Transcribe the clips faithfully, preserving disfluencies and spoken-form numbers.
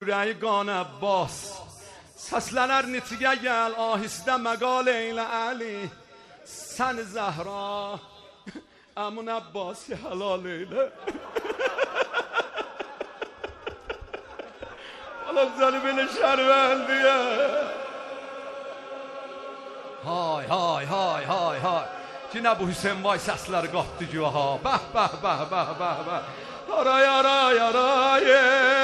Ürəyi Abbas səslənər nitiqə gəl ahistə məqal eylə Əli sən Zəhra Əmun Abbas halal eylə Alam səni belə şərvəndiyə Hay hay hay hay hay Yine bu Hüseyin Vay səsləri qatdı ki ha Bəh bəh bəh bəh bəh bəh Aray aray aray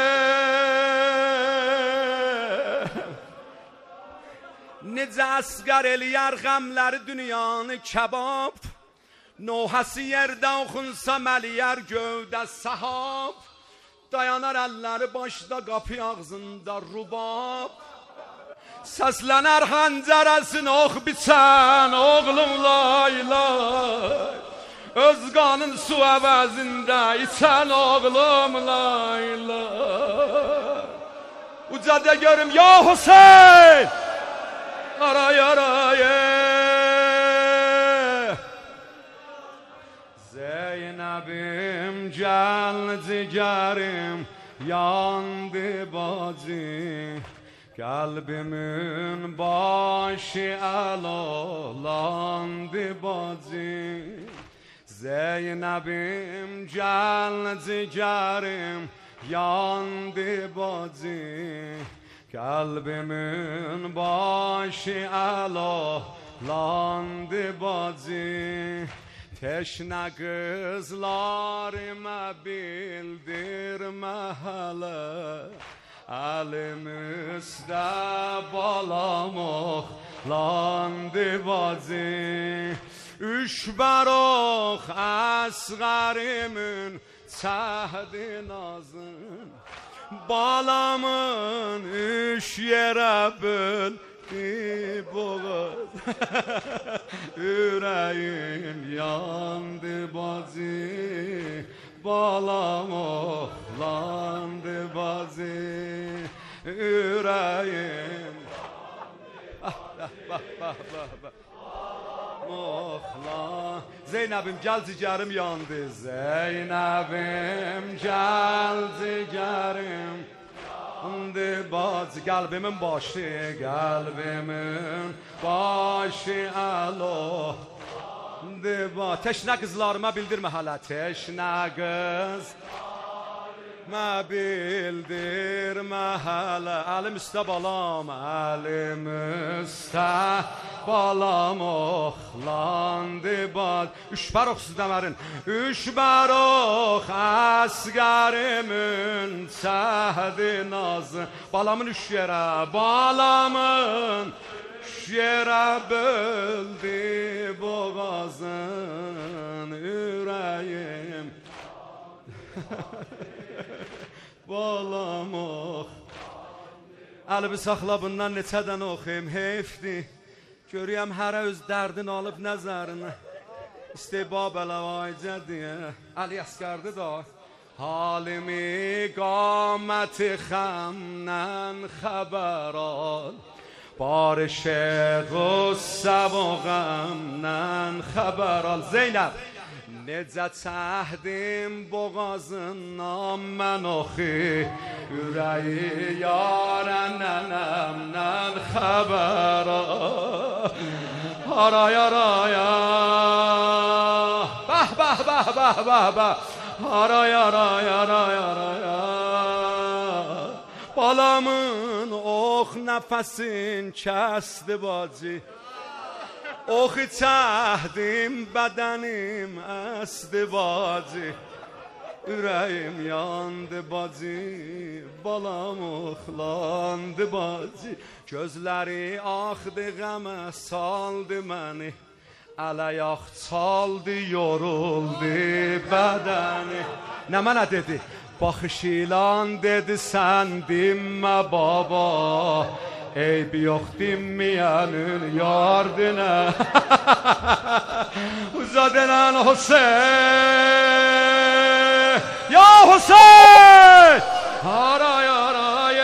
Necə əsqər eləyər qəmləri dünyanı kəbab Nohəsi yerdə oxunsa məliyər gövdə səhab Dayanar əlləri başda qapı ağzında rubab Səslənər xəncərəsin ox biçən oğlum lay lay Öz qanın su əvəzində içən oğlum lay lay Ucada görüm ya Hüseyin Aray aray Zeynəbim gəl cigərim yandı bacı Qəlbimin başı əlalandı bacı Zeynəbim gəl cigərim yandı bacı Kalbimin başı əlalandı bacı Teşne kızlarıma bildirmə hələ Əlim üstə balam oxlandı bacı Üç barox əsğərimin çəhdi nazın Balamın üç yerə böldü boğaz Ürəyim yandı bacı Balam oxlandı bacı Ürəyim Ah bah bah bah bah bah Oxlan Zeynəbim gəl cigərim yandı Zeynəbim gəl cigərim yandı bacı Qəlbimin başı Qəlbimin başı əlalandı bacı Teşnə qızlarıma bildirmə hələ Teşnə qız Mə bildirmə hələ Əlim üstə balam Əlim üstə balam oxlandı bacı Üç barox süzdəmərin Üç barox əsgərimin çəhdi nazı Balamın üç yerə Balamın üç yerə böldü boğazın Ürəyim Balam ox Əlimi saxla bundan neçədən oxuyum Heyfdir Görüyəm hərə öz dərdin alıb nəzərinə İstibab əlavaycə deyə Əli Əsgərdi da Halimi qaməti xəmnən xəbər al Barışə qüssə bu qəmnən xəbər al Zeynəb Necə çəhdim boğazından mən oxi Ürəyi yarə nənəmdən xəbər Aray aray Bəh bəh bəh bəh bəh bəh Aray aray aray aray Balamın ox nəfəsin kəsdi bacı Oxu çəhdim bədənim əsdi bacı Ürəyim yandı bacı Balam oxlandı bacı Gözləri axdı qəmə saldı məni Ələyax çaldı yoruldu bədəni Nə mənə dedi? Baxış ilan dedi sən dinmə baba Eyb yox dinməyənin yardına Uzadənən Hüseyin Ya Hüseyin Aray aray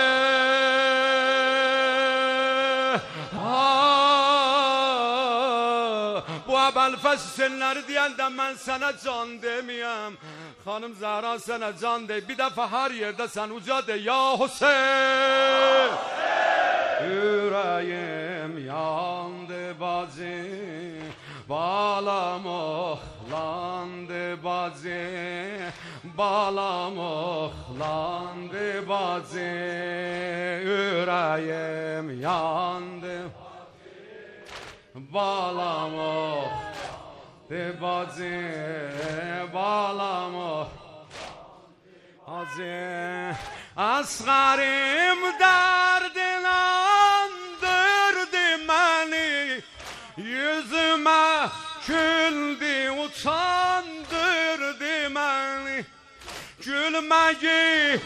Bu əbəl fəs Hüseyinləri deyəndə mən sənə can deməyəm Hanım Zahra sana can de, bir defa her yerde sen uca de ya Hüseyin. Yüreğim yandı bacı, balam ohlandı bacı, balam ohlandı bacı, yüreğim yandı, balam ohlandı bacı, balam ohlandı. Azim asgarım derdin andırdı beni, yüzüme güldü utandırdı beni. Gülmeyi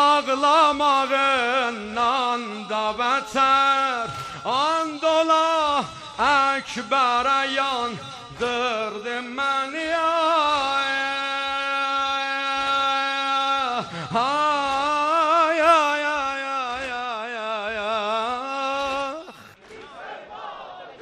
ağlamağından da beter, andola ekbere yandırdı beni.